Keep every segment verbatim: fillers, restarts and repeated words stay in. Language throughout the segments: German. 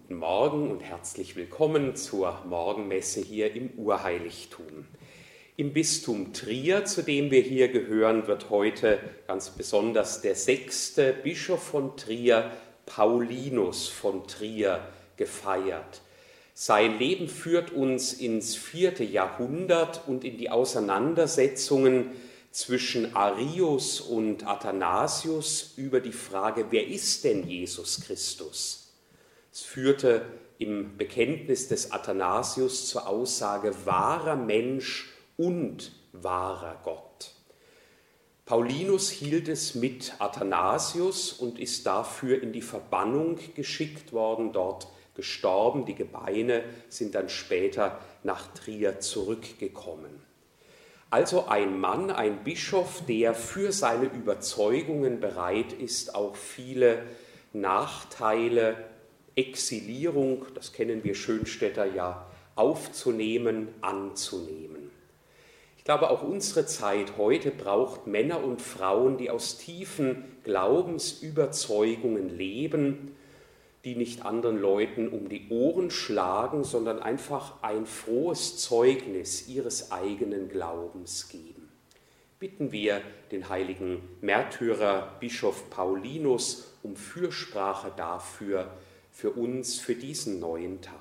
Guten Morgen und herzlich willkommen zur Morgenmesse hier im Urheiligtum. Im Bistum Trier, zu dem wir hier gehören, wird heute ganz besonders der sechste Bischof von Trier, Paulinus von Trier, gefeiert. Sein Leben führt uns ins vierte Jahrhundert und in die Auseinandersetzungen zwischen Arius und Athanasius über die Frage, wer ist denn Jesus Christus? Es führte im Bekenntnis des Athanasius zur Aussage wahrer Mensch und wahrer Gott. Paulinus hielt es mit Athanasius und ist dafür in die Verbannung geschickt worden, dort gestorben. Die Gebeine sind dann später nach Trier zurückgekommen. Also ein Mann, ein Bischof, der für seine Überzeugungen bereit ist, auch viele Nachteile, Exilierung, das kennen wir Schönstädter ja, aufzunehmen, anzunehmen. Ich glaube, auch unsere Zeit heute braucht Männer und Frauen, die aus tiefen Glaubensüberzeugungen leben, die nicht anderen Leuten um die Ohren schlagen, sondern einfach ein frohes Zeugnis ihres eigenen Glaubens geben. Bitten wir den heiligen Märtyrer Bischof Paulinus um Fürsprache dafür, für uns, für diesen neuen Tag.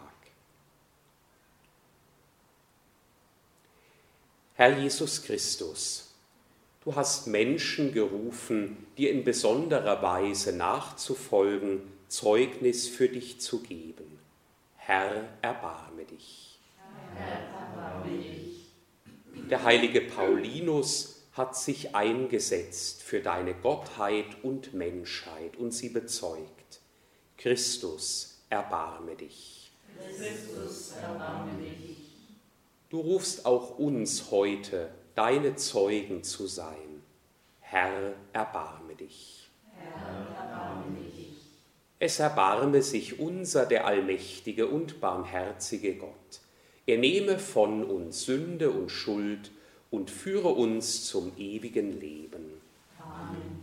Herr Jesus Christus, du hast Menschen gerufen, dir in besonderer Weise nachzufolgen, Zeugnis für dich zu geben. Herr, erbarme dich. Herr, erbarme dich. Der heilige Paulinus hat sich eingesetzt für deine Gottheit und Menschheit und sie bezeugt. Christus, erbarme dich. Christus, erbarme dich. Du rufst auch uns heute, deine Zeugen zu sein. Herr, erbarme dich. Herr, erbarme dich. Es erbarme sich unser, der allmächtige und barmherzige Gott. Er nehme von uns Sünde und Schuld und führe uns zum ewigen Leben. Amen.